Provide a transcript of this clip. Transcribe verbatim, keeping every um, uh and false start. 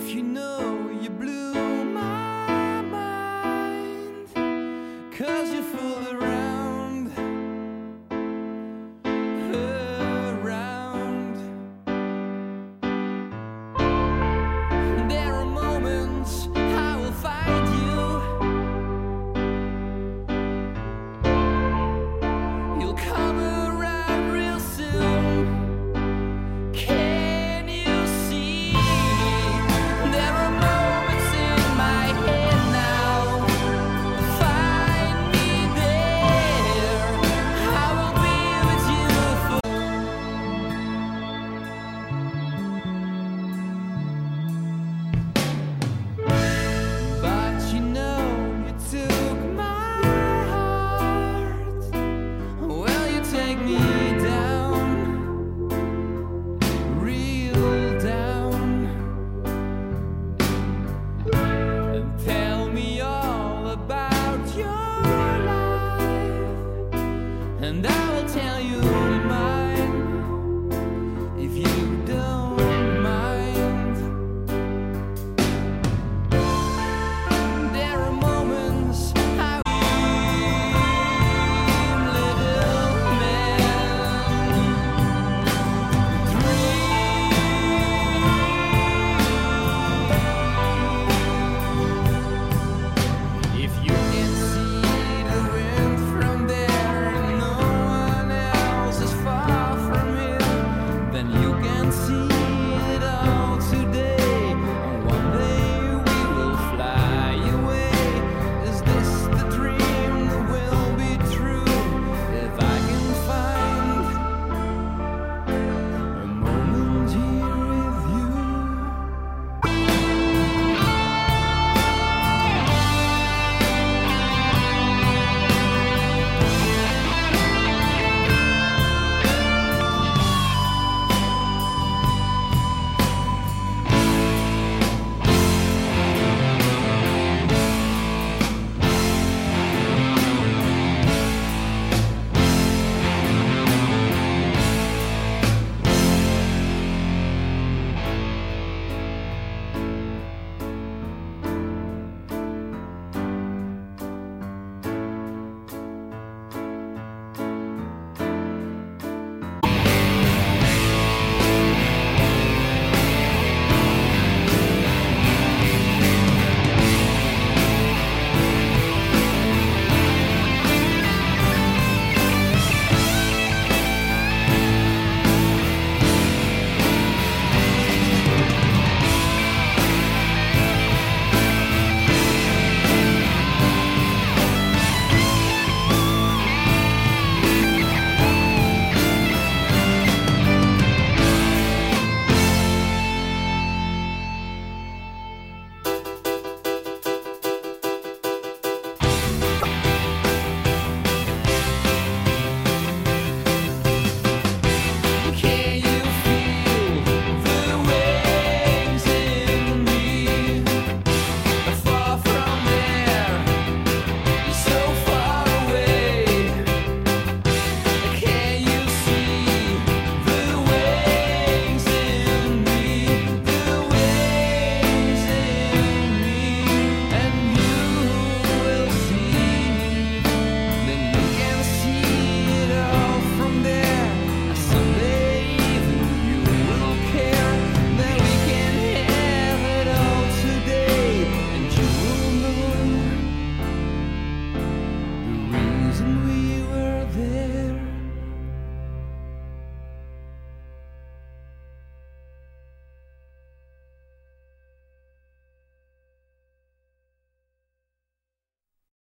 you know you blew my mind, 'cause you fooled around, around. There are moments I will find you, you'll come around real soon. Can you see? There are moments in my head now. Find me there. I will be with you for. But you know you took my heart. Well, you take me down, real down, and tell me all about your life, and I will tell you